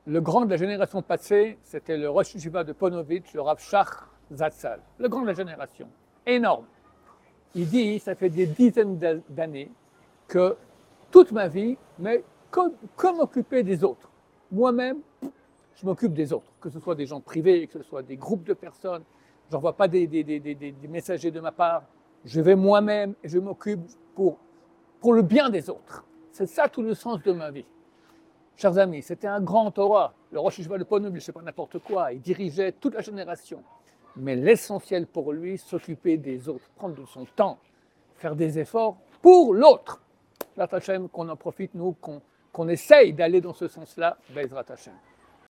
Le grand de la génération passée, c'était le Rosh Yeshiva de Ponovitch, le Rav Shach Zatzal, le grand de la génération, énorme. Il dit, ça fait des dizaines d'années que toute ma vie, mais comme m'occuper des autres. Moi-même, je m'occupe des autres, que ce soit des gens privés, que ce soit des groupes de personnes. Je n'envoie pas des messagers de ma part. Je vais moi-même et je m'occupe pour le bien des autres. C'est ça tout le sens de ma vie. Chers amis, c'était un grand Torah. Le Rosh Yeshiva de Ponovitch, c'est pas n'importe quoi. Il dirigeait toute la génération. Mais l'essentiel pour lui, s'occuper des autres, prendre son temps, faire des efforts pour l'autre. Bezrat Hashem, qu'on en profite, nous, qu'on essaye d'aller dans ce sens-là, Bezrat Hashem.